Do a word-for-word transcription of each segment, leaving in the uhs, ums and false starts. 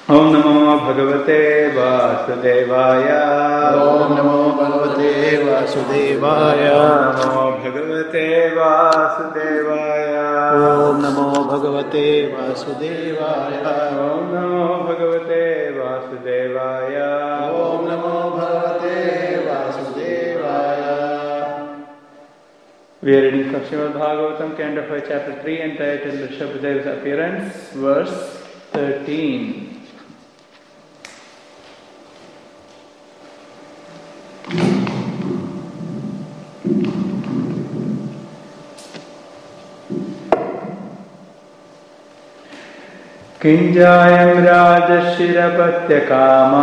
Om Namo Bhagavate Vasudevaya. Om Namo Bhagavate Vasudevaya. Om Namo Bhagavate Vasudevaya. Om Namo Bhagavate Vasudevaya. Om Namo Bhagavate Vasudevaya. Om Namo Bhagavate Vasudevaya. We are reading from Srimad Bhagavatam, Canto five, Chapter three, entitled Rishabhadeva's Appearance, verse thirteen. Kinjayam Rajashirapatya-kama.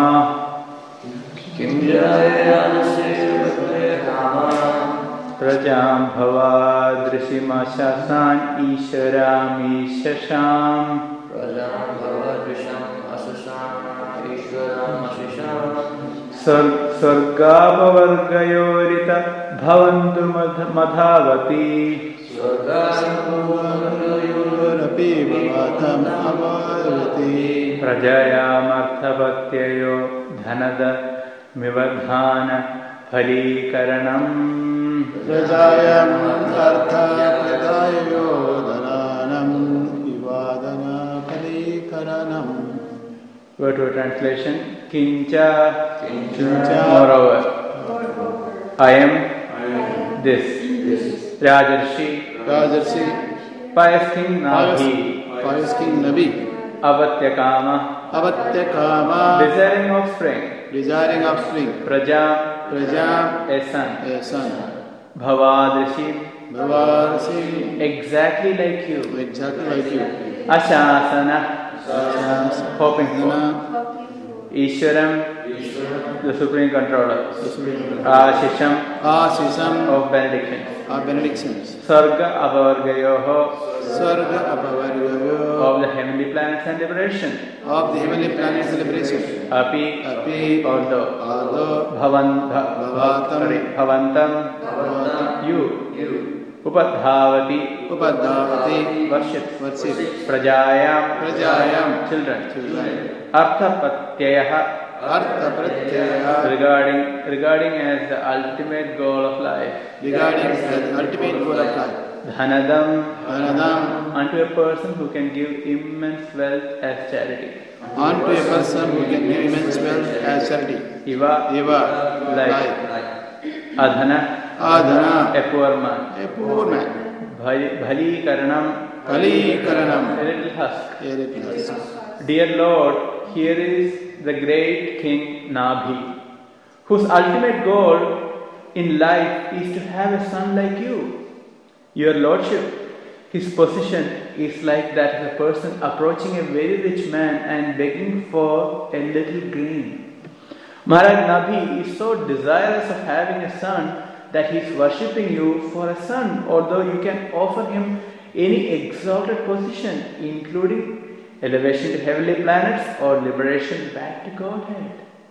Kinjayam Rajashirapatya-kama. Prajam Bhavadrishimashasan Isharam Ishasham. Prajam Bhavadrisham Asasham Ishwaram Ashisham. Swargapavargayorita Bhavantu Madhavati. Swargapavargayorapi Bhavatam Avarvati. Prajayamarthavatyayo Dhanada Mivadhana Phalikaranam. Prajayam Artha Pradayo Dhananam Vivadana Phalikaranam. Word to translation. Kincha, Kincha. Moreover, I am, I am this. this. Rajarshi, Rajarshi, pious king Nabhi. pious king Nabi. Avatyakama, Avatyakama, desiring offspring. desiring offspring. Praja, Praja, a son. a son. Bhavadrishi, Bhavarshi, exactly like you. exactly like you. Ashasana, Shams, hoping for. Ishwaram, the supreme controller. Ashisham, Asisam, of benediction. of benedictions. Sarga apavargayoho, Swarga Apavargayo, of the heavenly planets and liberation. of the heavenly planet celebration. Api, Api, although. although Bhavan, bha, Bhavatam, sorry, Bhavantam, Bhavatam, you. You. Upadhavati, Upadhavati, worship. worship. Prajayam, Prajayam, children. children. Arthapatyayaha, Artha Pratyaya, regarding, regarding as the ultimate goal of life. regarding the ultimate goal of life. Dhanadam, Anadam, unto a person who can give immense wealth as charity. unto a person who can give immense wealth as charity. Iva, Eva, like. like. Adhana, Adhana, a poor man. a poor man. Bhali, Bhali Karanam, Kali Karanam, a little husk. a little. Dear Lord, here is the great King Nabhi, whose ultimate goal in life is to have a son like you. Your Lordship, his position is like that of a person approaching a very rich man and begging for a little grain. Maharaj Nabhi is so desirous of having a son that he is worshipping you for a son, although you can offer him any exalted position, including elevation to heavenly planets or liberation back to Godhead.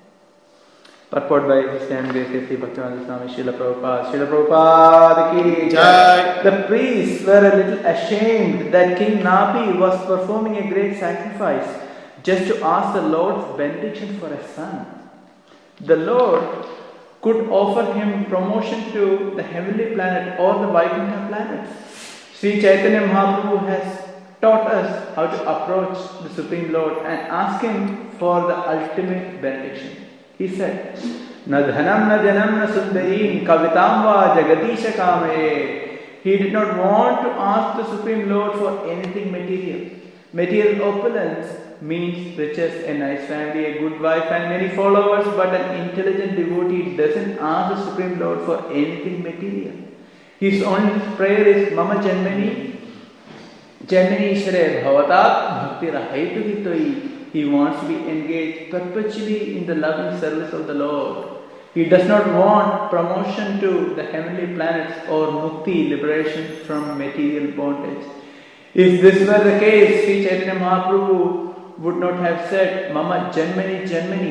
Purport by His Name Grace Sri Bhaktivedanta Swami Srila Prabhupada. Srila Prabhupada ki Jai. The priests were a little ashamed that King Nabhi was performing a great sacrifice just to ask the Lord's benediction for a son. The Lord could offer him promotion to the heavenly planet or the Vaikuntha planets. Sri Chaitanya Mahaprabhu has taught us how to approach the Supreme Lord and ask Him for the ultimate benediction. He said, Na dhanam na janam na sundarim kavitam va jagadisha kame. He did not want to ask the Supreme Lord for anything material. Material opulence means riches, a nice family, a good wife and many followers, but an intelligent devotee doesn't ask the Supreme Lord for anything material. His only prayer is Mama Janmani Janmani Ishare Bhavatat Bhakti Rahaitu Hitoi. He wants to be engaged perpetually in the loving service of the Lord. He does not want promotion to the heavenly planets or mukti, liberation from material bondage. If this were the case, Sri Chaitanya Mahaprabhu would not have said Mama Janmani Janmani.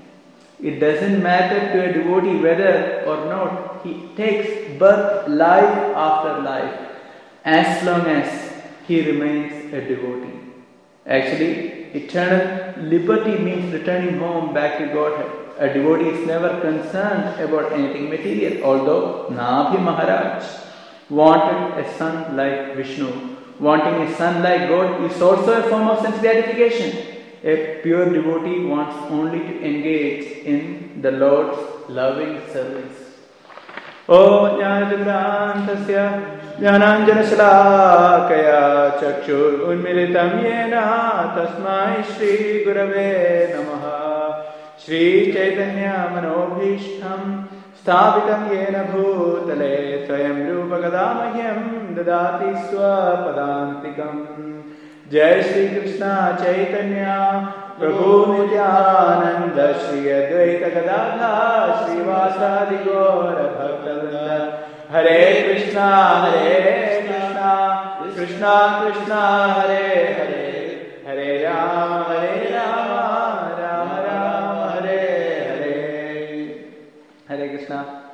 It doesn't matter to a devotee whether or not he takes birth life after life, as long as he remains a devotee. Actually, eternal liberty means returning home back to Godhead. A devotee is never concerned about anything material, although Nabhi Maharaj wanted a son like Vishnu. Wanting a son like God is also a form of sense gratification. A pure devotee wants only to engage in the Lord's loving service. Om Jnanadvrantasya Jnananjanashalakaya Chakshur Unmilitam Yena Tasmai Shri Gurave Namaha Shri Chaitanya Manobhishtam Sthapitam Yena Bhutale Swayam Rupa Gadamahyam Dadati Swapadantikam Jai Shri Krishna Chaitanya Prabhu Nityananda Shri Advaita Gadadha Shri Vasadi Gaura Bhakta Hare Krishna Hare Krishna Krishna Krishna Hare Hare Hare Rama Hare Rama Rama Rama Hare Hare Hare Krishna.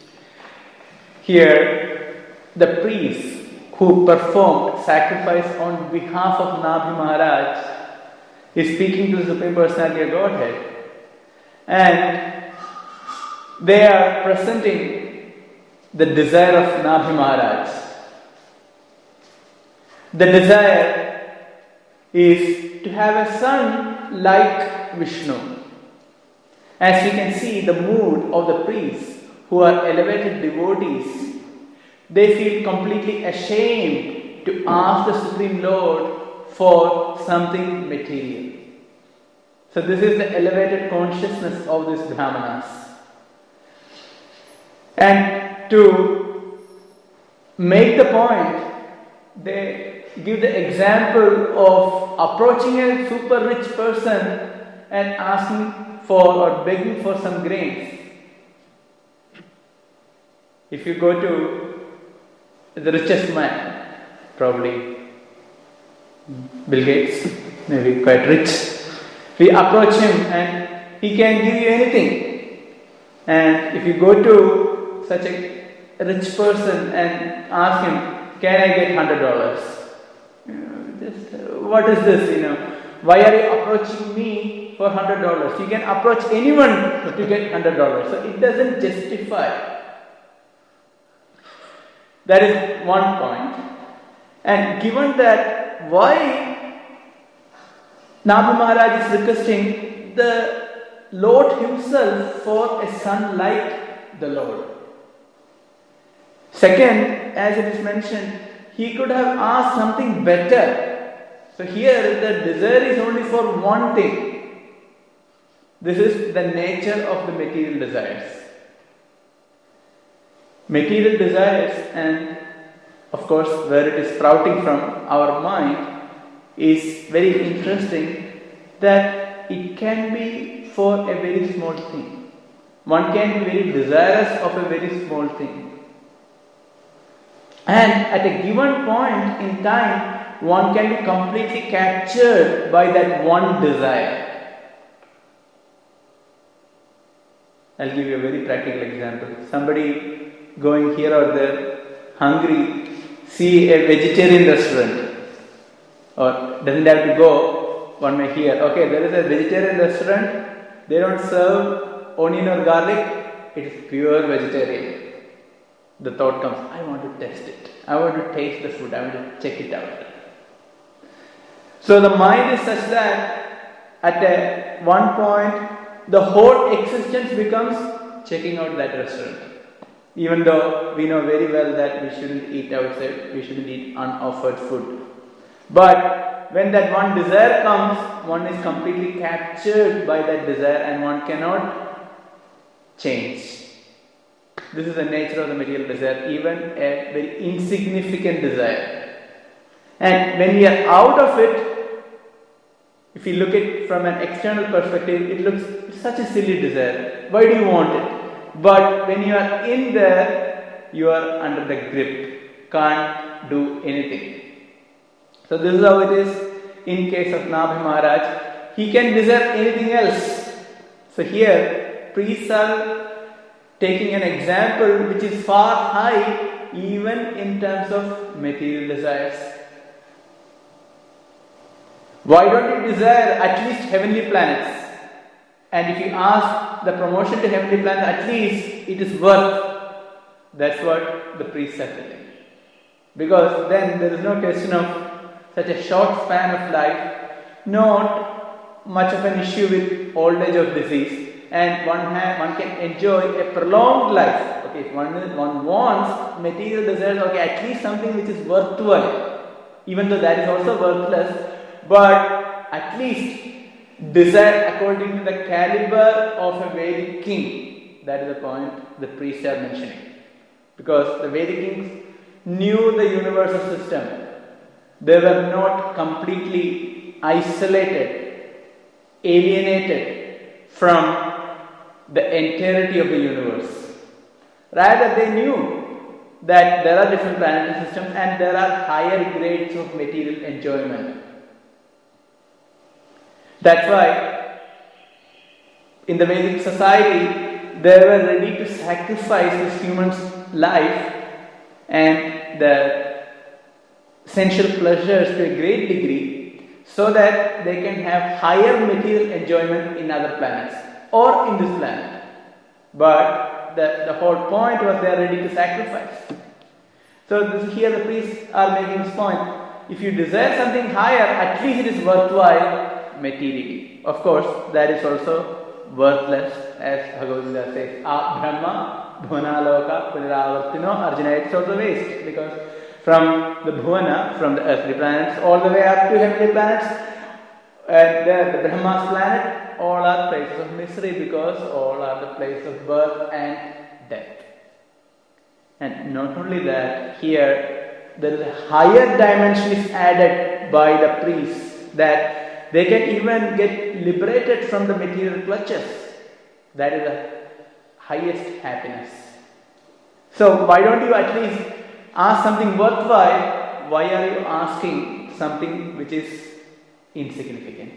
Here the priests who performed sacrifice on behalf of Nabhi Maharaj is speaking to the Supreme Personality of Godhead, and they are presenting the desire of Nabhi Maharaj. The desire is to have a son like Vishnu. As we can see, the mood of the priests who are elevated devotees, they feel completely ashamed to ask the Supreme Lord for something material. So this is the elevated consciousness of these Brahmanas. And to make the point, they give the example of approaching a super rich person and asking for or begging for some grains. If you go to the richest man, probably Bill Gates, maybe quite rich. We approach him and he can give you anything. And if you go to such a rich person and ask him, can I get one hundred dollars? You know, just, uh, what is this, you know? Why are you approaching me for one hundred dollars? You can approach anyone to get one hundred dollars. So it doesn't justify. That is one point. And given that, why Nabhi Maharaj is requesting the Lord himself for a son like the Lord? Second, as it is mentioned, he could have asked something better. So here the desire is only for one thing. This is the nature of the material desires. Material desires, and of course where it is sprouting from our mind, is very interesting that it can be for a very small thing. One can be very desirous of a very small thing. And at a given point in time, one can be completely captured by that one desire. I'll give you a very practical example. Somebody going here or there, hungry, see a vegetarian restaurant, or doesn't have to go, one may hear, okay, there is a vegetarian restaurant, they don't serve onion or garlic, it is pure vegetarian. The thought comes, I want to test it, I want to taste the food, I want to check it out. So the mind is such that at a one point, the whole existence becomes checking out that restaurant. Even though we know very well that we shouldn't eat outside, we shouldn't eat unoffered food. But when that one desire comes, one is completely captured by that desire and one cannot change. This is the nature of the material desire, even a very insignificant desire. And when we are out of it, if you look at it from an external perspective, it looks such a silly desire. Why do you want it? But when you are in there, you are under the grip, can't do anything. So this is how it is in case of Nabhi Maharaj. He can desire anything else. So here, priests are taking an example which is far high even in terms of material desires. Why don't you desire at least heavenly planets? And if you ask the promotion to heavenly planets, at least it is worth. That's what the priests are telling. Because then there is no question of such a short span of life, not much of an issue with old age or disease, and one ha- one can enjoy a prolonged life. Okay, if one, one wants material desires, okay, at least something which is worthwhile, even though that is also worthless, but at least desire according to the caliber of a Vedic king. That is the point the priests are mentioning. Because the Vedic kings knew the universal system. They were not completely isolated, alienated from the entirety of the universe. Rather, they knew that there are different planetary systems and there are higher grades of material enjoyment. That's why in the Vedic society, they were ready to sacrifice this human's life and the sensual pleasures to a great degree so that they can have higher material enjoyment in other planets or in this planet. But the, the whole point was they are ready to sacrifice. So this, here the priests are making this point. If you desire something higher, at least it is worthwhile materially. Of course, that is also worthless, as Bhagavad Gita says, "Ah Brahma Bhuvanaloka Punaravartino Arjuna." It's also waste, because from the Bhuvana, from the earthly planets, all the way up to heavenly planets, and the, the Brahma's planet, all are places of misery, because all are the places of birth and death. And not only that, here there is a higher dimension is added by the priests, that they can even get liberated from the material clutches. That is the highest happiness. So why don't you at least ask something worthwhile? Why are you asking something which is insignificant?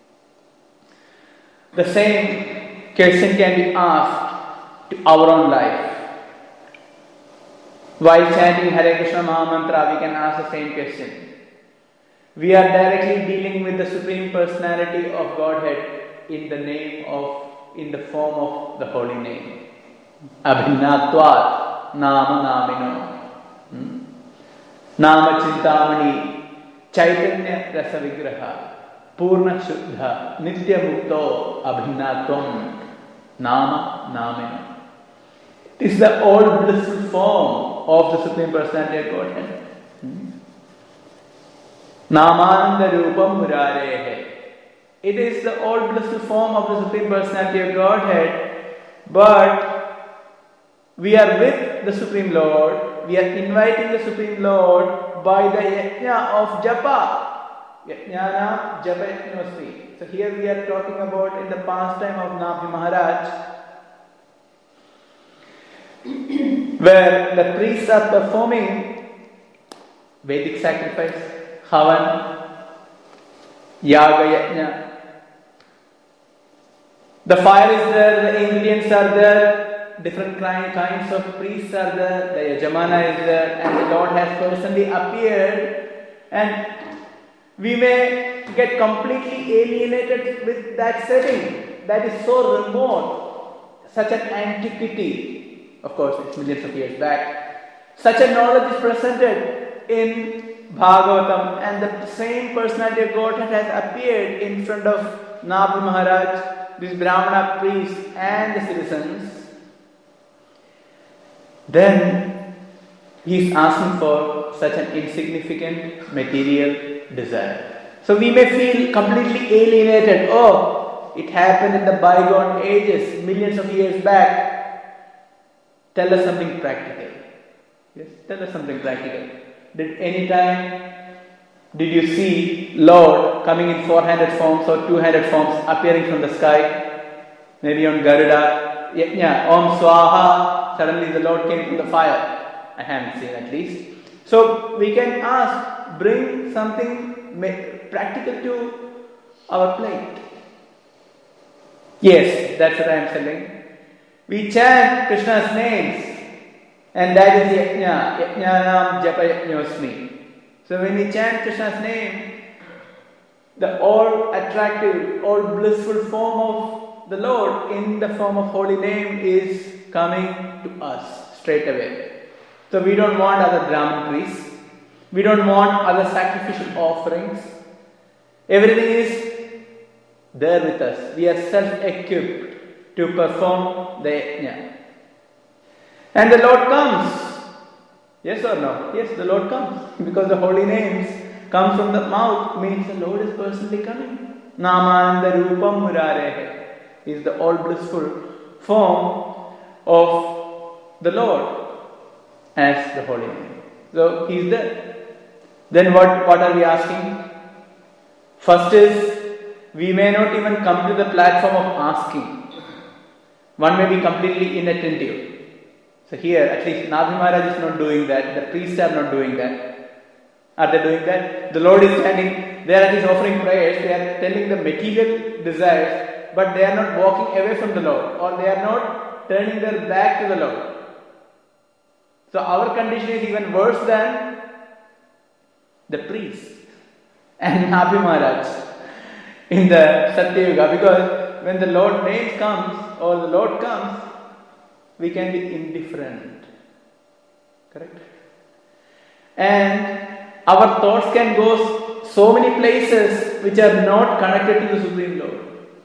The same question can be asked to our own life. While chanting Hare Krishna Mahamantra, we can ask the same question. We are directly dealing with the Supreme Personality of Godhead in the name of, in the form of the holy name. Abhinatvat Nama Namino. Nama Chintamani Chaitanya Rasa Vigraha Purna Shuddha Nitya Mukto Abhinatvam Nama Namino. It is the old blissful form of the Supreme Personality of Godhead. Namananda Rupam Murarehe. It is the old blissful form of the Supreme Personality of Godhead, but we are with the Supreme Lord, we are inviting the Supreme Lord by the yajna of japa. Yajnana japa yajnosmi. So here we are talking about in the pastime of Nabhi Maharaj, where the priests are performing Vedic sacrifice, Havan, Yaga Yajna. The fire is there, the ingredients are there, different kinds of priests are there, the Yajamana is there, and the Lord has personally appeared, and we may get completely alienated with that setting that is so remote, such an antiquity. Of course, it's millions of years back. Such a knowledge is presented in Bhagavatam, and the same personality of Godhead has appeared in front of Nabhi Maharaj, this Brahmana priest, and the citizens. Then he is asking for such an insignificant material desire. So we may feel completely alienated. Oh, it happened in the bygone ages, millions of years back. Tell us something practical. Yes, tell us something practical. Did any time did you see Lord coming in four-handed forms or two-handed forms appearing from the sky? Maybe on Garuda. Yeah, yeah, Om Swaha. Suddenly the Lord came from the fire. I haven't seen at least. So we can ask, bring something practical to our plate. Yes, that's what I am telling. We chant Krishna's names, and that is Yajna. Yajnanam Japa Yajnosmi. So when we chant Krishna's name, the all attractive, all blissful form of the Lord in the form of holy name is coming to us straight away. So we don't want other Brahmin priests. We don't want other sacrificial offerings. Everything is there with us. We are self-equipped to perform the yajna. And the Lord comes. Yes or no? Yes, the Lord comes. Because the holy names come from the mouth means the Lord is personally coming. Namanda Rupam Murarehe is the all blissful form of the Lord as the holy name. So He is there. Then what, what are we asking? First is, we may not even come to the platform of asking. One may be completely inattentive. So here, at least Nabhi Maharaj is not doing that. The priests are not doing that. Are they doing that? The Lord is standing, they are at least offering prayers, they are telling the material desires, but they are not walking away from the Lord, or they are not turning their back to the Lord. So our condition is even worse than the priest and Nabhi Maharaj in the Satya Yuga, because when the Lord name comes or the Lord comes, we can be indifferent. Correct? And our thoughts can go so many places which are not connected to the Supreme Lord.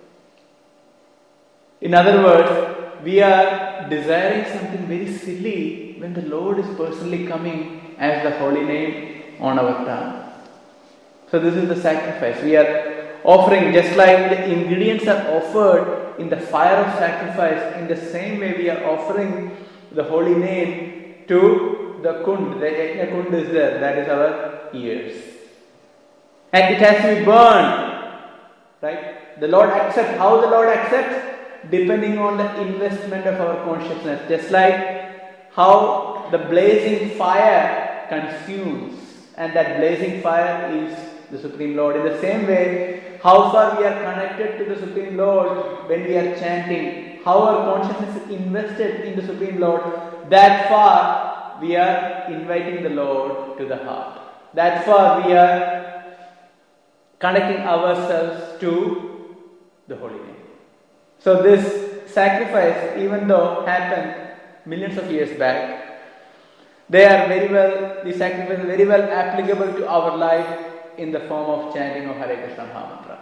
In other words, we are desiring something very silly when the Lord is personally coming as the holy name on our tongue. So this is the sacrifice. We are offering, just like the ingredients are offered in the fire of sacrifice, in the same way we are offering the holy name to the kund. The yajna kund is there, that is our ears. And it has to be burned. Right? The Lord accepts. How the Lord accepts? Depending on the investment of our consciousness. Just like how the blazing fire consumes, and that blazing fire is the Supreme Lord. In the same way, how far we are connected to the Supreme Lord when we are chanting, how our consciousness is invested in the Supreme Lord, that far we are inviting the Lord to the heart. That far we are connecting ourselves to the Holy Name. So this sacrifice, even though happened millions of years back, they are very well, the sacrifice is very well applicable to our life in the form of chanting of Hare Krishna Mahamantra.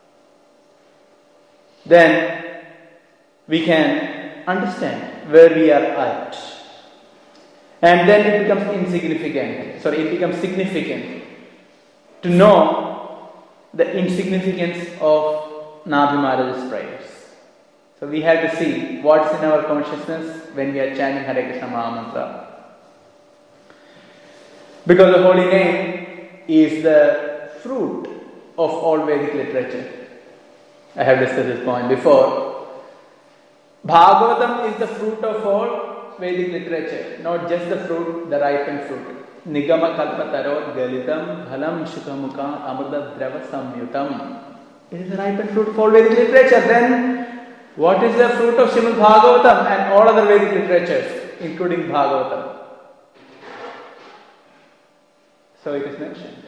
Then we can understand where we are at. And then it becomes insignificant. Sorry, it becomes significant to know the insignificance of Nabhi Maharaj's prayers. So we have to see what's in our consciousness when we are chanting Hare Krishna Mahamantra. Because the holy name is the fruit of all Vedic literature. I have discussed this point before. Bhagavatam is the fruit of all Vedic literature, not just the fruit, the ripened fruit. Nigama kalpatarot galitam bhalam shukamukha amrita drava samyutam. It is the ripened fruit of all Vedic literature. Then, what is the fruit of Srimad Bhagavatam and all other Vedic literatures, including Bhagavatam? So it is mentioned.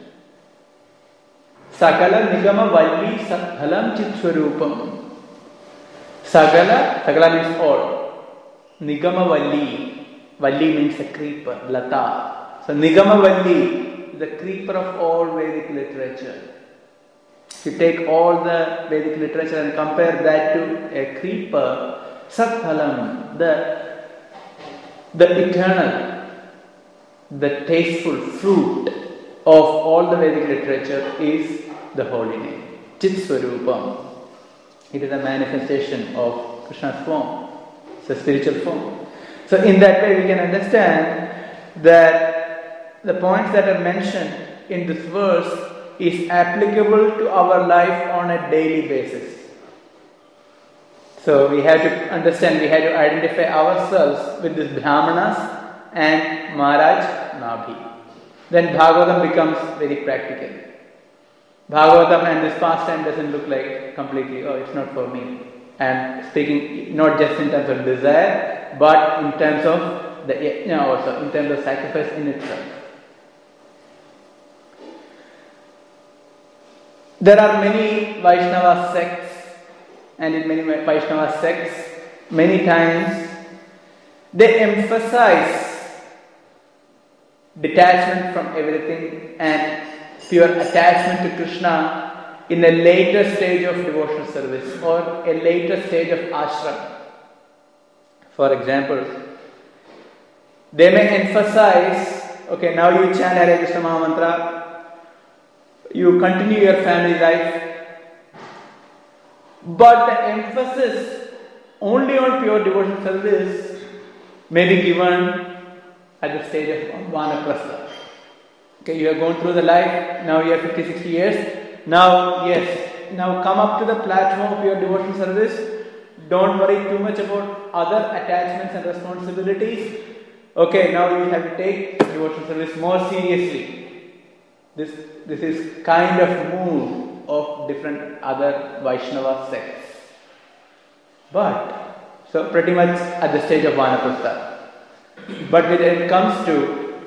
Sakala nigama valli sathalam chitswarupam. Sagala, Sagala means all. Nigama valli. Valli means a creeper, lata. So Nigama valli is the creeper of all Vedic literature. If you take all the Vedic literature and compare that to a creeper, Sathalam, the, the eternal, the tasteful fruit of all the Vedic literature is the holy name. Chitswarupam. It is a manifestation of Krishna's form. It's a spiritual form. So in that way we can understand that the points that are mentioned in this verse is applicable to our life on a daily basis. So we have to understand, we have to identify ourselves with this Brahmanas and Maharaj Nabhi. Then Bhagavatam becomes very practical. Bhagavatam and this pastime doesn't look like completely, oh, it's not for me. And speaking not just in terms of desire, but in terms of the yajna also, in terms of sacrifice in itself. There are many Vaishnava sects, and in many Vaishnava sects, many times they emphasize detachment from everything and pure attachment to Krishna in a later stage of devotional service or a later stage of ashram. For example, they may emphasize, okay, now you chant Hare Krishna Mahamantra, you continue your family life, but the emphasis only on pure devotional service may be given at the stage of Vanaprastha. Okay, you have gone through the life, now you have fifty, sixty years, now yes, now come up to the platform of pure devotional service. Don't worry too much about other attachments and responsibilities. Okay, now you have to take devotional service more seriously. This, this is kind of move of different other Vaishnava sects. But, so pretty much at the stage of Vanaprastha. But when it comes to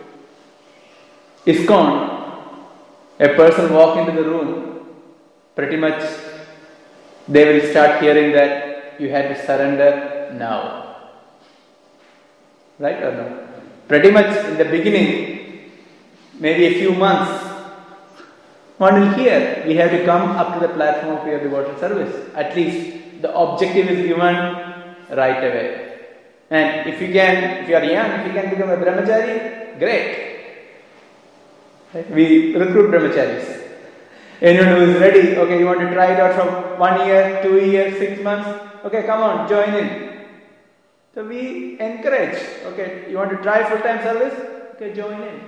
ISKCON, a person walk into the room, pretty much they will start hearing that you had to surrender now. Right or no? Pretty much in the beginning, maybe a few months, one will hear, we have to come up to the platform of pure devotional service. At least the objective is given right away. And if you can, if you are young, if you can become a brahmachari, great. Right? We recruit brahmacharis. Anyone who is ready, okay, you want to try it out from one year, two years, six months, okay, come on, join in. So we encourage, okay, you want to try full-time service, okay, join in.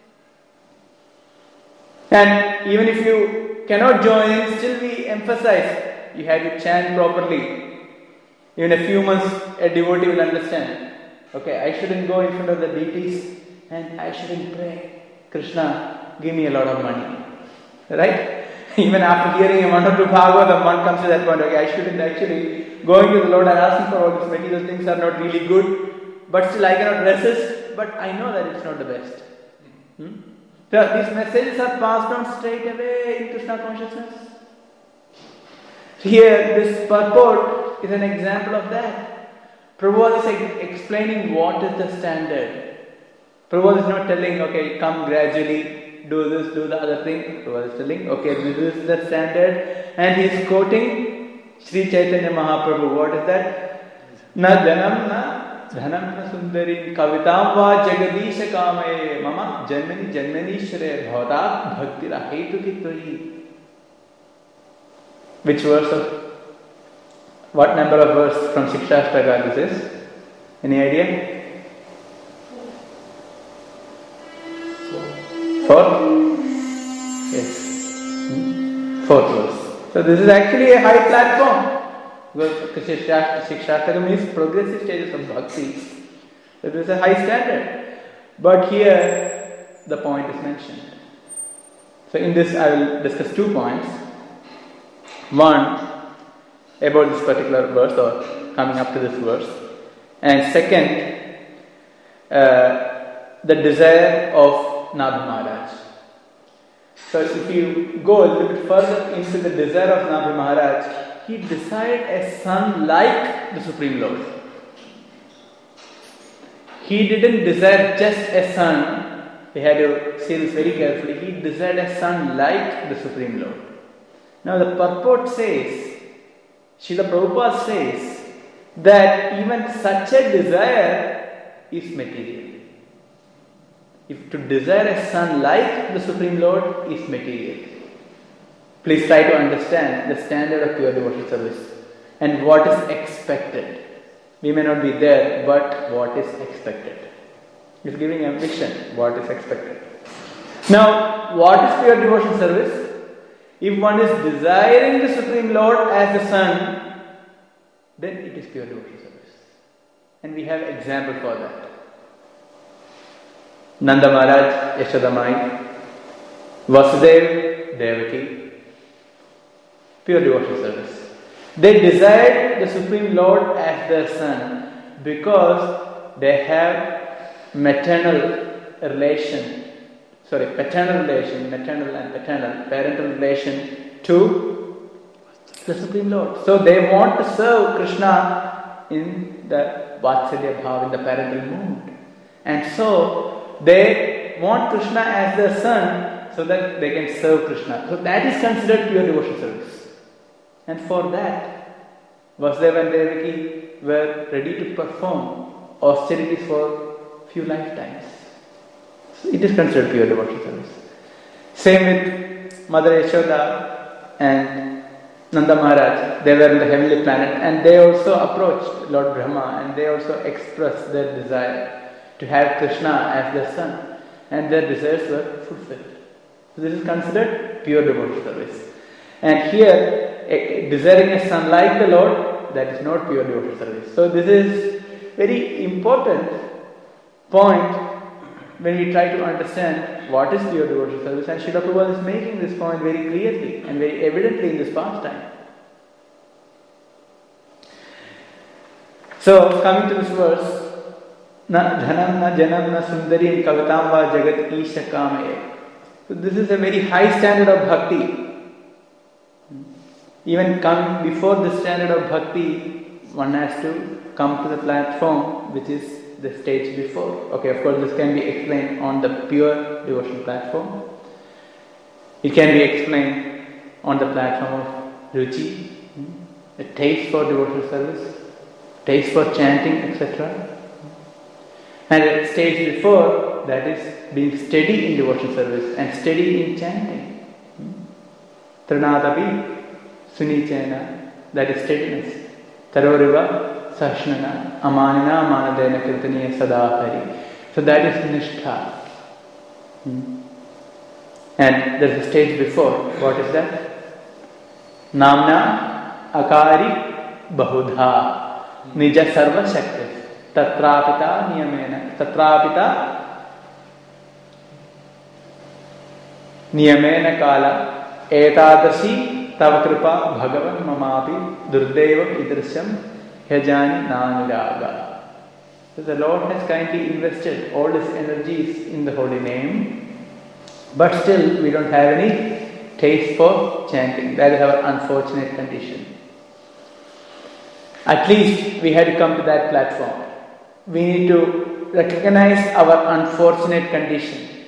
And even if you cannot join in, still we emphasize, you have to chant properly. Even a few months, a devotee will understand, okay, I shouldn't go in front of the deities and I shouldn't pray, Krishna, give me a lot of money. Right? Even after hearing one or two Bhagavatam, one comes to that point, okay, I shouldn't actually going to the Lord and asking for all these material things are not really good, but still I cannot resist, but I know that it's not the best. Hmm? So these messages are passed on straight away in Krishna consciousness. Here, this purport is an example of that. Prabhupada is explaining what is the standard. Prabhupada is not telling, okay, come gradually, do this, do the other thing. Prabhupada is telling, okay, this is the standard. And he is quoting Sri Chaitanya Mahaprabhu. What is that? Na janam na dhanam na sundarim kavitam va jagadisha kamaye mama janmani janmani shre bhavata bhakti rahetu kitvari. Which verse of, what number of verse from Shikshashtaka this is? Any idea? Fourth? Yes. Fourth verse. So this is actually a high platform. Because Shikshashtaka means progressive stages of bhakti. So this is a high standard. But here the point is mentioned. So in this I will discuss two points. One, about this particular verse or coming up to this verse. And second, uh, the desire of Nabhi Maharaj. So if you go a little bit further into the desire of Nabhi Maharaj, he desired a son like the Supreme Lord. He didn't desire just a son. We had to say this very carefully. He desired a son like the Supreme Lord. Now the purport says, Srila Prabhupada says, that even such a desire is material. If to desire a son like the Supreme Lord is material. Please try to understand the standard of pure devotional service and what is expected. We may not be there, but what is expected. It's giving a vision, what is expected. Now, what is pure devotional service? If one is desiring the Supreme Lord as the Son, then it is pure devotional service. And we have example for that. Nanda Maharaj, Yashoda Mai, Vasudev, Devaki, pure devotional service. They desired the Supreme Lord as their son because they have maternal relation, sorry, paternal relation, maternal and paternal, parental relation to the Supreme Lord. So they want to serve Krishna in the Vatsalya Bhav, in the parental mood. And so they want Krishna as their son so that they can serve Krishna. So that is considered pure devotional service. And for that, Vasudeva and Devaki were ready to perform austerities for few lifetimes. So it is considered pure devotional service. Same with Mother Yashoda and Nanda Maharaj. They were in the heavenly planet and they also approached Lord Brahma and they also expressed their desire to have Krishna as their son, and their desires were fulfilled. So this is considered pure devotional service. And here, a, desiring a son like the Lord, that is not pure devotional service. So this is very important point when we try to understand what is pure devotional service. And Srila Prabhupada is making this point very clearly and very evidently in this pastime. So coming to this verse, Na dhanam na janam na sundarim kavitam va jagat isha kamaye. So this is a very high standard of bhakti. Even come before this standard of bhakti, one has to come to the platform which is the stage before. Okay, of course this can be explained on the pure devotional platform. It can be explained on the platform of ruchi, a taste for devotional service, taste for chanting, et cetera. And at stage before, that is being steady in devotional service and steady in chanting. Trinadapi sunichena, that is steadiness. Taroriva sashnana amanina amanadena kirtaniya sadapari. So that is nishtha. And there is a stage before. What is that? Namna akari bahudha nija sarva shakti. Tatrapita niyamena. Tatrapita niyamena kala etadashi tava kripa bhagavan mamapi durdevam idrisham hyajani naniraga. So the Lord has kindly invested all His energies in the holy name, but still we don't have any taste for chanting. That is our unfortunate condition. At least we had to come to that platform. We need to recognize our unfortunate condition.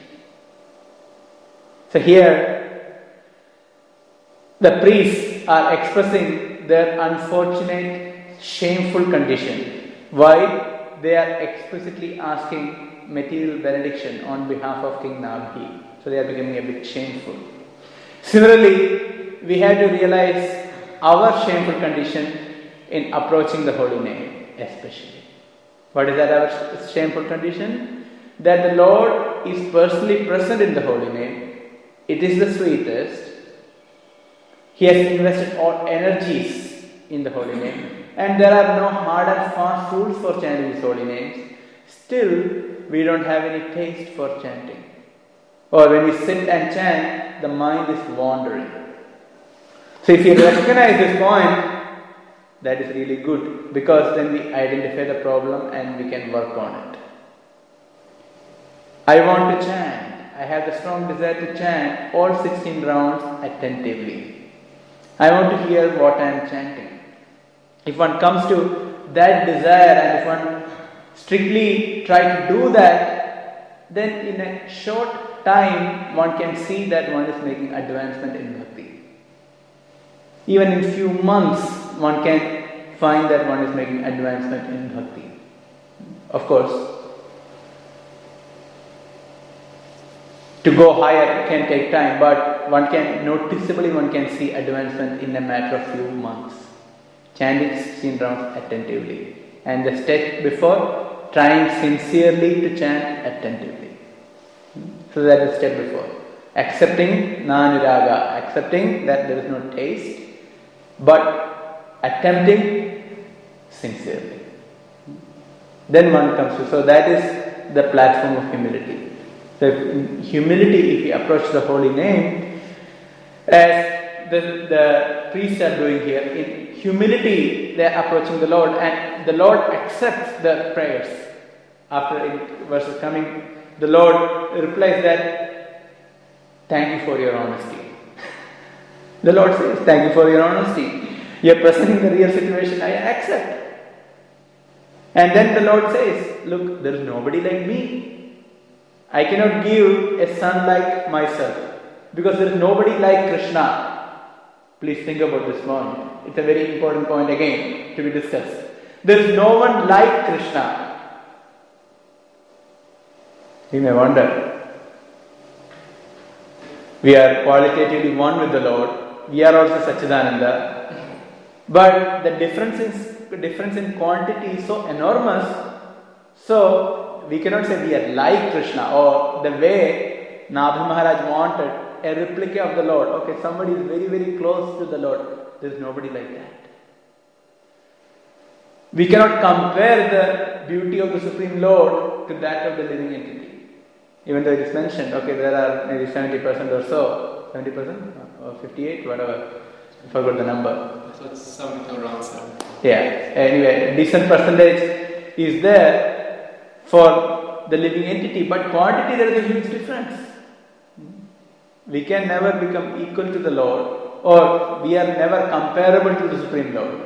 So here, the priests are expressing their unfortunate, shameful condition. Why? They are explicitly asking material benediction on behalf of King Nabhi. So they are becoming a bit shameful. Similarly, we have to realize our shameful condition in approaching the holy name, especially. What is that our shameful condition? That the Lord is personally present in the holy name. It is the sweetest. He has invested all energies in the holy name. And there are no hard and fast rules for chanting His holy names. Still, we don't have any taste for chanting. Or when we sit and chant, the mind is wandering. So if you recognize this point, that is really good, because then we identify the problem and we can work on it. I want to chant. I have the strong desire to chant all sixteen rounds attentively. I want to hear what I am chanting. If one comes to that desire and if one strictly try to do that, then in a short time one can see that one is making advancement in bhakti. Even in few months one can find that one is making advancement in bhakti. Of course, to go higher can take time, but one can noticeably one can see advancement in a matter of few months. Chanting sixteen rounds attentively, and the step before, trying sincerely to chant attentively. So that is step before. Accepting naniraga, accepting that there is no taste, but attempting sincerely. Then one comes to, so that is the platform of humility. So in humility, if we approach the holy name, as the, the priests are doing here, in humility they are approaching the Lord, and the Lord accepts the prayers. After in verses coming, the Lord replies that, thank you for your honesty. The Lord says, thank you for your honesty. You are presenting the real situation, I accept. And then the Lord says, look, there is nobody like me. I cannot give a son like myself because there is nobody like Krishna. Please think about this point. It's a very important point again to be discussed. There is no one like Krishna. You may wonder. We are qualitatively one with the Lord. We are also Sachidananda. But the difference is difference in quantity is so enormous, so we cannot say we are like Krishna or the way Nabhi Maharaj wanted a replica of the Lord. Okay, somebody is very very close to the Lord. There is nobody like that. We cannot compare the beauty of the Supreme Lord to that of the living entity. Even though it is mentioned, okay, there are maybe seventy percent or so, seventy percent or fifty-eight, whatever. I forgot the number. So it's something around seven. Yeah, anyway, decent percentage is there for the living entity, but quantity there is a huge difference. We can never become equal to the Lord, or we are never comparable to the Supreme Lord.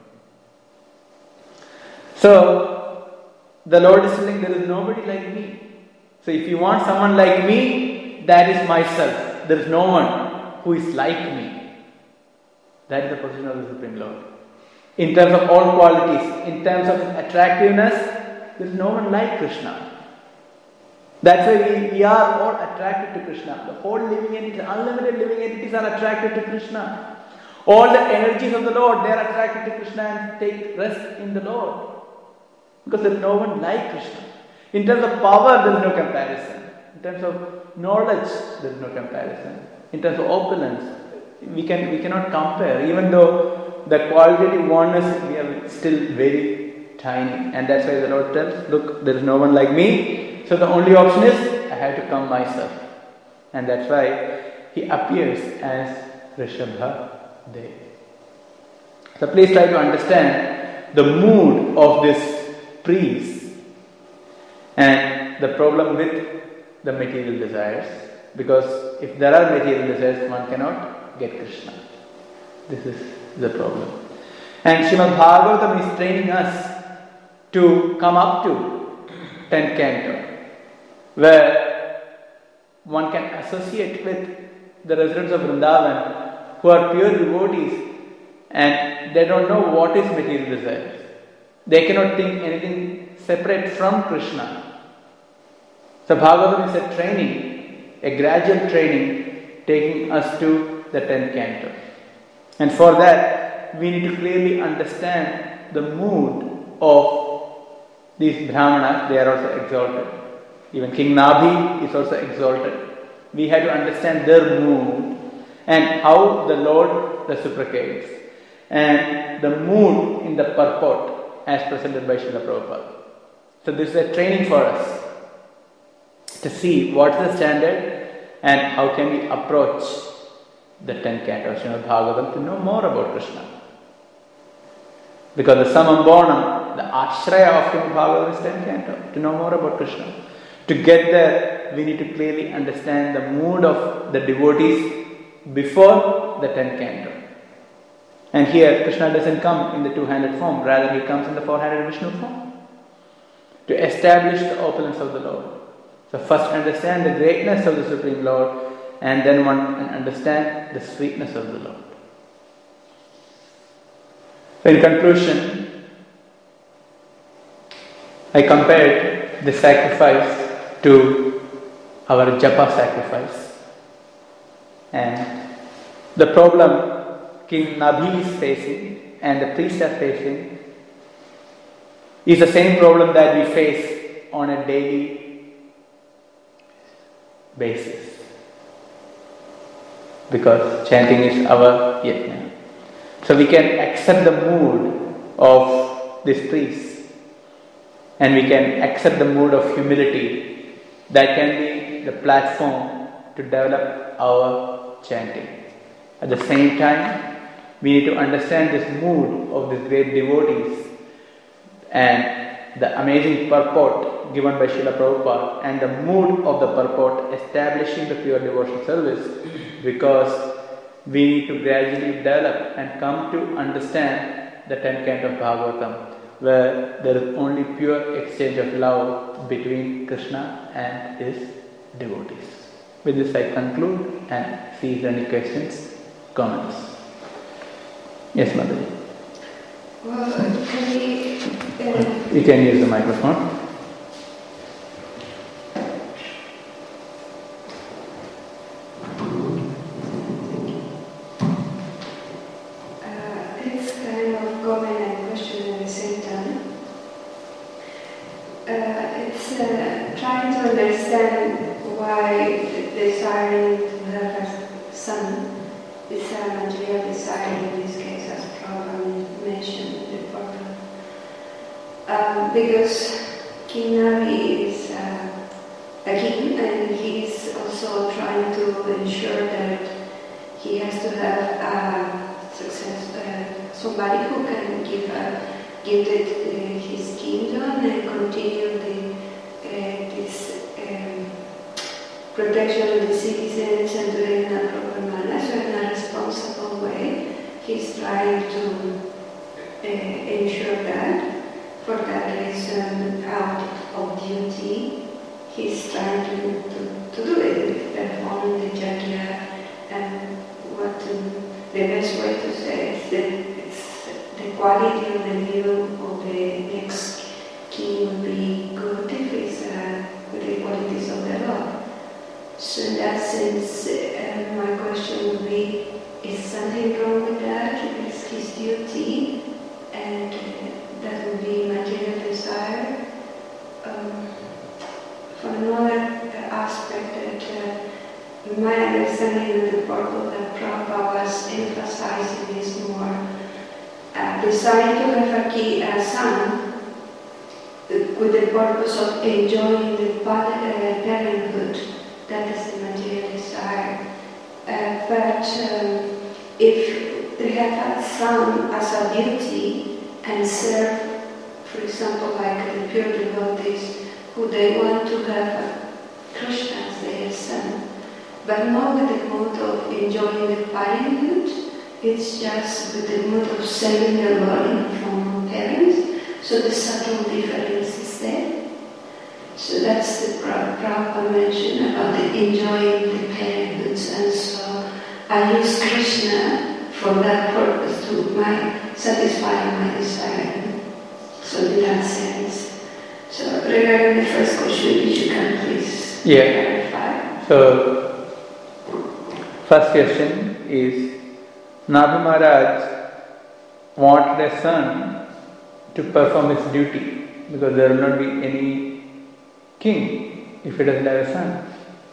So, the Lord is telling there is nobody like me. So if you want someone like me, that is myself. There is no one who is like me. That is the position of the Supreme Lord. In terms of all qualities, in terms of attractiveness, there is no one like Krishna. That's why we, we are all attracted to Krishna. The whole living entities, unlimited living entities are attracted to Krishna. All the energies of the Lord, they are attracted to Krishna and take rest in the Lord. Because there is no one like Krishna. In terms of power, there is no comparison. In terms of knowledge, there is no comparison. In terms of opulence, we can we cannot compare. Even though the qualitative oneness, we are still very tiny. And that's why the Lord tells, look, there is no one like me. So the only option is, I have to come myself. And that's why He appears as Rishabha Dev. So please try to understand the mood of this priest and the problem with the material desires. Because if there are material desires, one cannot get Krishna. This is the problem. And Srimad Bhagavatam is training us to come up to tenth canto, where one can associate with the residents of Vrindavan who are pure devotees and they don't know what is material desires. They cannot think anything separate from Krishna. So Bhagavatam is a training, a gradual training taking us to the tenth canto. And for that, we need to clearly understand the mood of these Brahmanas. They are also exalted. Even King Nabhi is also exalted. We have to understand their mood and how the Lord reciprocates and the mood in the purport as presented by Srila Prabhupada. So this is a training for us to see what is the standard and how can we approach the tenth canto of Srimad Bhagavatam to know more about Krishna. Because the Samam Bonam, the Ashraya of Srimad Bhagavatam is tenth canto, to know more about Krishna. To get there, we need to clearly understand the mood of the devotees before the tenth canto. And here, Krishna doesn't come in the two-handed form, rather he comes in the four-handed Vishnu form to establish the opulence of the Lord. So first understand the greatness of the Supreme Lord, and then one can understand the sweetness of the Lord. So in conclusion, I compared the sacrifice to our japa sacrifice. And the problem King Nabhi is facing and the priests are facing is the same problem that we face on a daily basis. Because chanting is our yajna. So we can accept the mood of this priest and we can accept the mood of humility that can be the platform to develop our chanting. At the same time, we need to understand this mood of these great devotees and the amazing purport given by Srila Prabhupada and the mood of the purport establishing the pure devotional service, because we need to gradually develop and come to understand the ten canto of Bhagavatam, where there is only pure exchange of love between Krishna and his devotees. With this I conclude and see if there are any questions, comments. Yes, Mother. Well, can we... Uh, you can use the microphone. Because King Nari is uh, a king, and he's also trying to ensure that he has to have a success, uh, somebody who can give uh, give the, uh, his kingdom and continue the uh, this um, protection of the citizens and do it in a proper manner, so in a responsible way. He's trying to uh, ensure that. For that reason, out of duty, he's trying to, to, to do it, perform the yajna, and what to, the best way to say is that it's the quality of the view of the next king would be good if it's uh, with the qualities of the Lord. So in that sense, uh, my question would be, is something wrong with that? It's his duty, and uh, that would be material desire. Um, for another aspect, that uh, my understanding of the purpose that Prabhupada was emphasizing is more uh, desiring to have a key, a son with the purpose of enjoying the parenthood. That is the material desire. Uh, but um, if they have a son as a duty, and serve, for example, like the pure devotees, who they want to have Krishna as their son, but not with the mode of enjoying the parenthood. It's just with the mode of serving the Lord in the form of parents. So the subtle difference is there. So that's the Prabhupada mention about the enjoying the parenthoods, and so I use Krishna for that purpose to my satisfy my desire. So in that sense. So regarding the first question, if you can please yeah. clarify. So first question is, Nabhi Maharaj wanted a son to perform his duty, because there will not be any king if he doesn't have a son.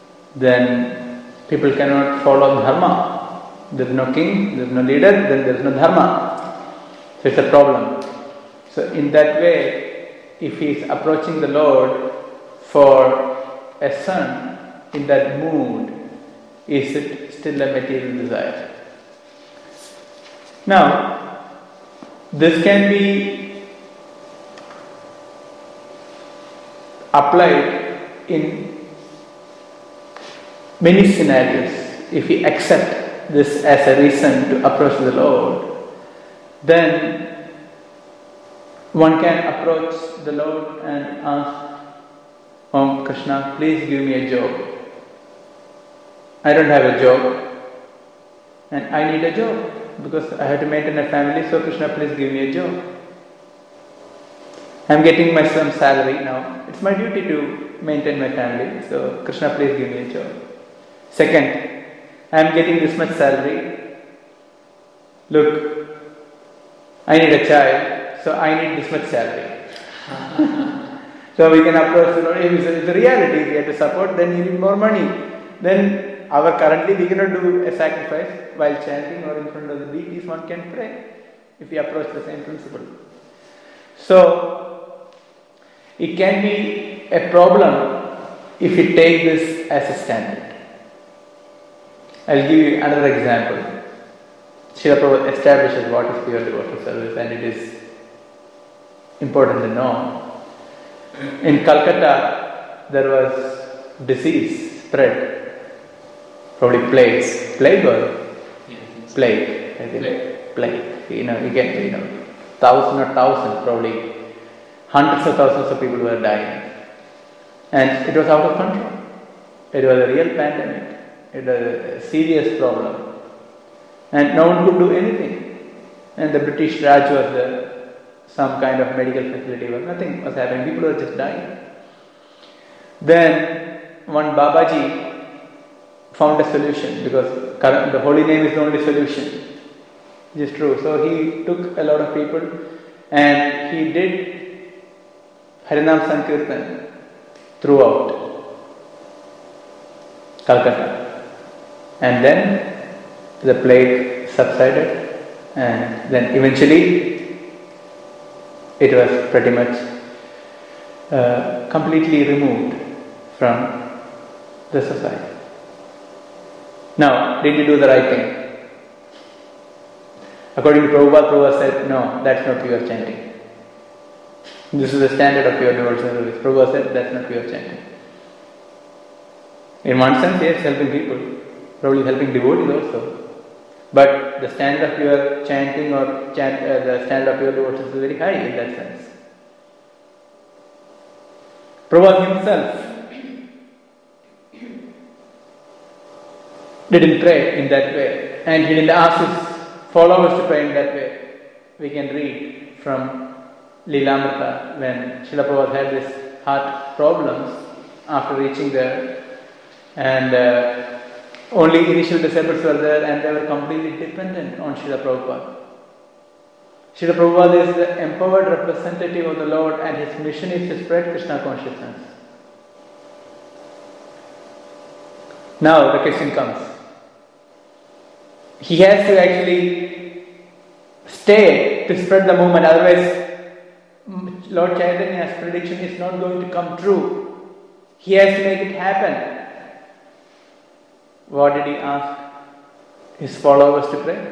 Then people cannot follow dharma. There is no king, there is no leader, then there is no dharma. So it's a problem. So in that way, if he is approaching the Lord for a son in that mood, is it still a material desire? Now, this can be applied in many scenarios. If we accept this as a reason to approach the Lord, then one can approach the Lord and ask, "Oh Krishna, please give me a job. I don't have a job and I need a job because I have to maintain a family, so Krishna, please give me a job. I am getting my some salary now. It's my duty to maintain my family, so Krishna, please give me a job. Second, I am getting this much salary. Look, I need a child, so I need this much salary." So we can approach the Lord. If it's a reality, if we have to support, then you need more money. Then our currently we cannot do a sacrifice while chanting or in front of the deities. One can pray if we approach the same principle. So it can be a problem if we take this as a standard. I'll give you another example. Srila Prabhupada establishes what is pure devotional service, and it is important to know. In Calcutta, there was disease spread, probably plagues, plague or plague. I think. Plague. Plague. You know, you get, you know, thousand or thousand, probably hundreds of thousands of people were dying. And it was out of control. It was a real pandemic. It was a serious problem. And no one could do anything. And the British Raj was there. Some kind of medical facility was, nothing was happening. People were just dying. Then one Babaji found a solution, because the holy name is the only solution. It is true. So he took a lot of people and he did Harinam Sankirtan throughout Calcutta. And then the plague subsided, and then eventually it was pretty much uh, completely removed from the society. Now, did you do the right thing? According to Prabhupada, Prabhupada said, no, that's not pure chanting. This is the standard of pure devotional service. Prabhupada said, that's not pure chanting. In one sense, yes, helping people, probably helping devotees also. But the standard of pure chanting or chant, uh, the standard of pure devotion is very high in that sense. Prabhupada himself didn't pray in that way, and he didn't ask his followers to pray in that way. We can read from Lilamrita when Srila Prabhupada had this heart problems after reaching there, and uh, only initial disciples were there, and they were completely dependent on Srila Prabhupada. Srila Prabhupada is the empowered representative of the Lord, and his mission is to spread Krishna consciousness. Now the question comes. He has to actually stay to spread the movement, otherwise Lord Chaitanya's prediction is not going to come true. He has to make it happen. What did he ask his followers to pray?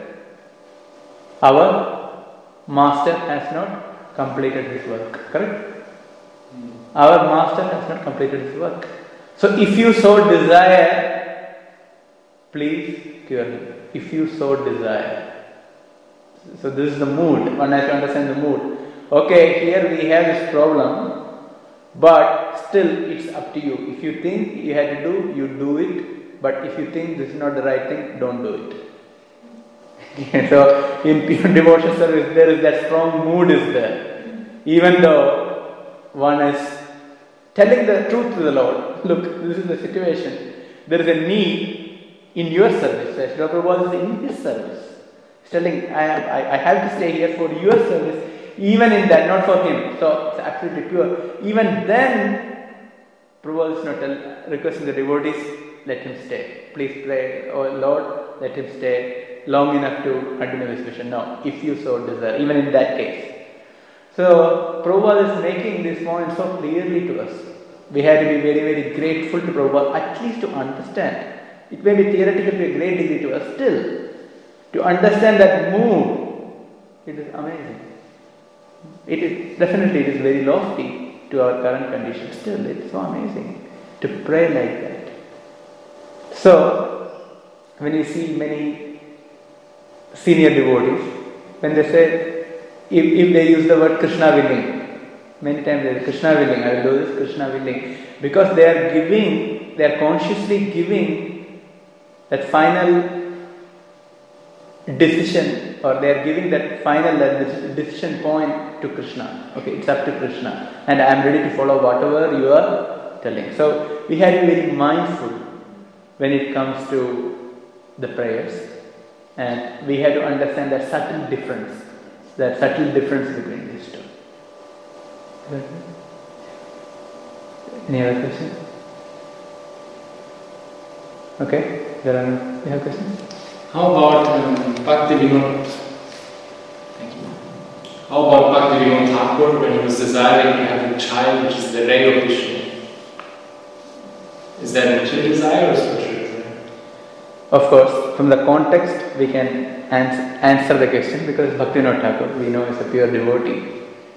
Our master has not completed his work. Correct? Our master has not completed his work. So if you so desire, please cure him. If you so desire. So this is the mood. One has to understand the mood. Okay, here we have this problem, but still it's up to you. If you think you had to do, you do it. But if you think this is not the right thing, don't do it. So in pure devotion service, there is that strong mood is there. Even though one is telling the truth to the Lord. Look, this is the situation. There is a need in your service. Srila Prabhupada is in his service. He's telling, I, am, I, I have to stay here for your service. Even in that, not for him. So it's absolutely pure. Even then, Prabhupada is not tell, requesting the devotees, let him stay. Please pray, oh Lord, let him stay long enough to continue his mission. No, if you so desire, even in that case. So Prabhupada is making this point so clearly to us. We have to be very, very grateful to Prabhupada, at least to understand. It may be theoretical to a great degree to us, still. To understand that mood, it is amazing. It is, definitely it is very lofty to our current condition. Still, it's so amazing to pray like that. So, when you see many senior devotees, when they say, if, if they use the word Krishna willing, many times they say Krishna willing, I will do this, Krishna willing, because they are giving, they are consciously giving that final decision, or they are giving that final that decision point to Krishna. Okay, it's up to Krishna, and I am ready to follow whatever you are telling. So we have to be very mindful when it comes to the prayers, and we have to understand that subtle difference, that subtle difference between these two. Any other questions? Okay, there are no, you have questions? How about um, Bhakti Vinod? Thank you. How about Bhakti Vinod Thakur when he was desiring to have a child, which is the ray of Vishnu? Is that a chill desire or spiritual desire? Of course, from the context we can ans- answer the question, because Bhakti Vinod Thakur, we know, is a pure devotee.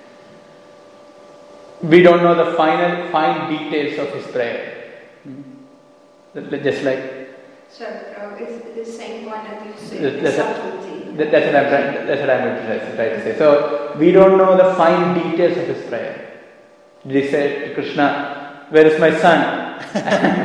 We don't know the final fine details of his prayer. Just like Sorry, uh, it's the same one that you said. That- that's, subtlety. that- that's what I'm trying. That's what I'm going to try, try to say. So we don't know the fine details of his prayer. Did he say to Krishna, "Where is my son?" I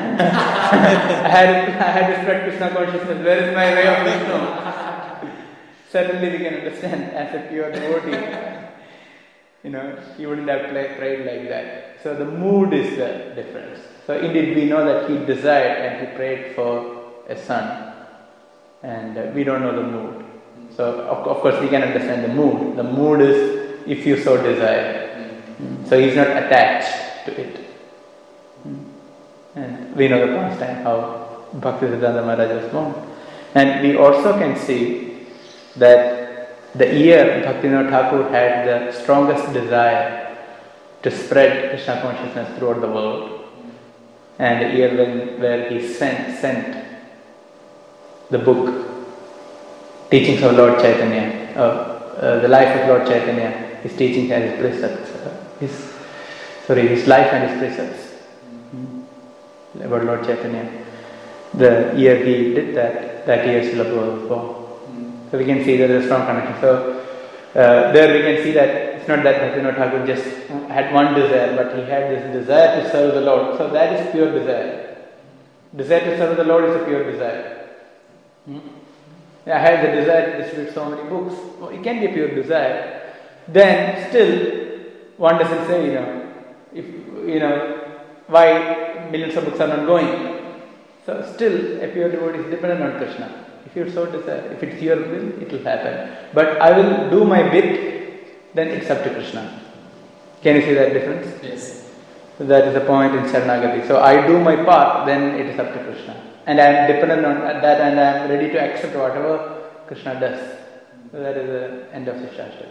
had I had to spread Krishna consciousness. Where is my way of Vishnu? Certainly, we can understand as a pure devotee. You know, he wouldn't have play, prayed like that. So the mood is the difference. So indeed, we know that he desired and he prayed for a son, and uh, we don't know the mood. So of, of course, we can understand the mood. The mood is if you so desire. Mm. So he's not attached to it. Mm. And we know the pastime how Bhaktisiddhanta Maharaj was born. And we also can see that the year Bhaktivinoda Thakur had the strongest desire to spread Krishna consciousness throughout the world, and the year when where he sent sent the book Teachings of Lord Chaitanya, uh, uh, the life of Lord Chaitanya, his teachings and his precepts, uh, his sorry his life and his precepts mm-hmm. about Lord Chaitanya. The year he did that, that year Srila Prabhupada was born. Mm-hmm. So we can see that there is a strong connection. So uh, there we can see that it's not that Bhaktivinoda Thakur just had one desire, but he had this desire to serve the Lord. So that is pure desire. Desire to serve the Lord is a pure desire. Hmm? I had the desire to distribute so many books. Well, it can be a pure desire. Then still, one doesn't say, you know, if you know why millions of books are not going. So still, a pure devotee is dependent on Krishna. If you so desire, if it's your will, it will happen. But I will do my bit, then it's up to Krishna. Can you see that difference? Yes. So that is the point in Sharanagati. So I do my part, then it is up to Krishna. And I am dependent on that, and I am ready to accept whatever Krishna does. So that is the end of the Shastra.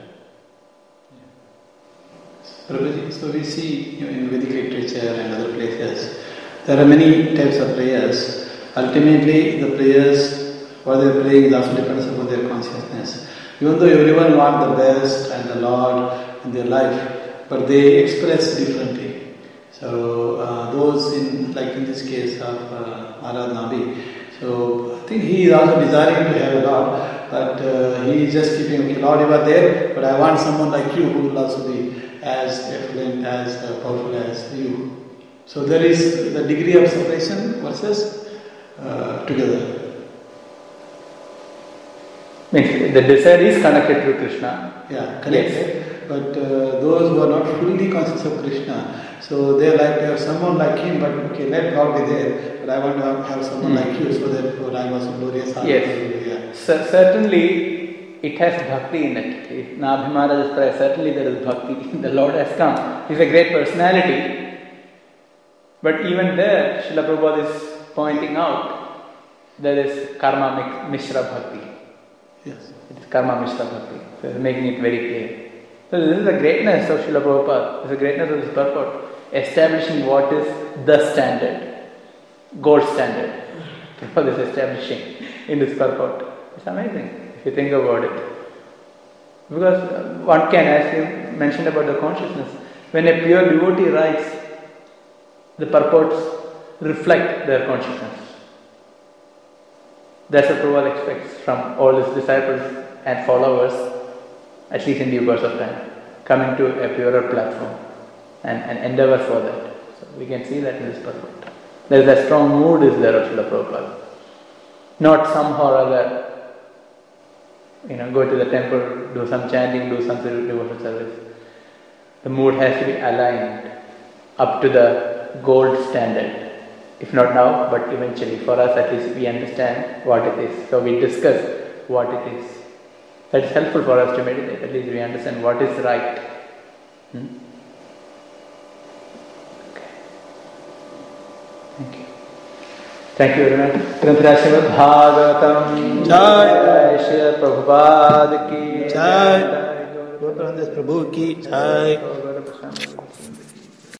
Prabhuji, so we see you know, in Vedic literature and other places, there are many types of prayers. Ultimately, the prayers, what they are praying, is also depends upon their consciousness. Even though everyone wants the best and the Lord in their life, but they express differently. So uh, those in, like in this case of uh, Maharaj Nabi, so I think he is also desiring to have a Lord, but uh, he is just keeping, okay, Lord, you are there, but I want someone like you who will also be as effulgent, as uh, powerful as you. So there is the degree of separation versus uh, together. Means the desire is connected to Krishna. Yeah, connected. Yes. But uh, those who are not fully conscious of Krishna, so they are like, they have someone like him, but okay, let God be there, but I want to have, have someone mm. like you, so that I was glorious. Yes. Yeah. So, certainly it has bhakti in it. Nabhi Maharaj's prayer, certainly there is bhakti. The Lord has come. He is a great personality. But even there, Srila Prabhupada is pointing out there is karma mishra bhakti. Yes. It is karma mishra bhakti. So he is making it very clear. So this is the greatness of Srila Prabhupada. This is the greatness of this purport. Establishing what is the standard, gold standard. Prabhupada is establishing in this purport. It's amazing if you think about it. Because one can, as you mentioned about the consciousness, when a pure devotee writes, the purports reflect their consciousness. That's what Prabhupada expects from all his disciples and followers, at least in due course of time, coming to a purer platform and, and endeavor for that. So we can see that in this purport. There is a strong mood is there of Srila Prabhupada. Not somehow or other, you know, go to the temple, do some chanting, do some devotional service. The mood has to be aligned up to the gold standard. If not now, but eventually. For us at least we understand what it is. So we discuss what it is. That is helpful for us to meditate. At least we understand what is right. Hmm? Okay. Thank you. Thank you very much. Granthraj Srimad Bhagavatam. Jai. Shri Prabhupada ki. Jai. Gopaladas Prabhu ki. Jai.